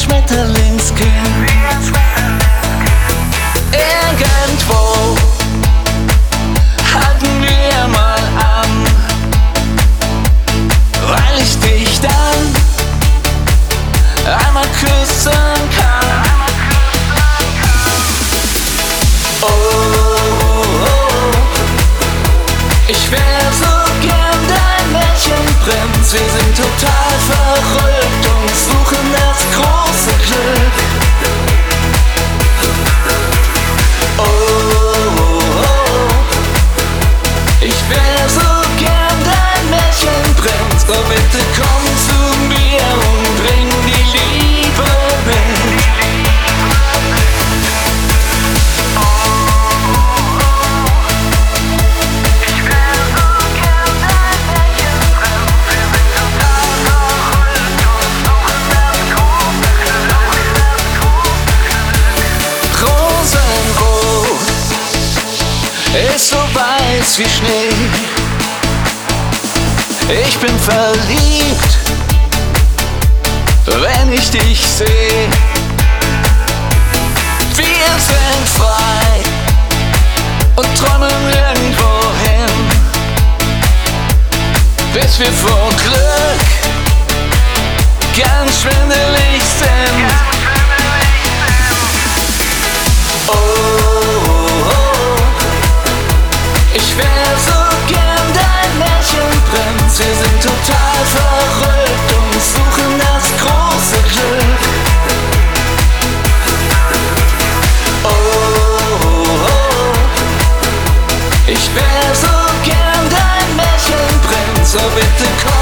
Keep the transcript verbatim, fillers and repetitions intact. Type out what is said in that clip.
Schmetterlingskind. Irgendwo halten wir mal an, weil ich dich dann einmal küssen kann. Oh, oh, oh. Ich wär so gern dein Märchenprinz. Wir sind total verrückt und suchen das große Glück. Oh, oh, oh. Ich wär so gern dein Märchenprinz. Oh, bitte komm zu mir und bring die Liebe mit. Ist so weiß wie Schnee. Ich bin verliebt, wenn ich dich seh. Wir sind frei und träumen irgendwo hin, bis wir vor Glück ganz schwindelig sind. Ich wär so gern dein Märchenprinz. Wir sind total verrückt und suchen das große Glück. Oh, oh, oh. Ich wär so gern dein Märchenprinz. Oh, bitte komm.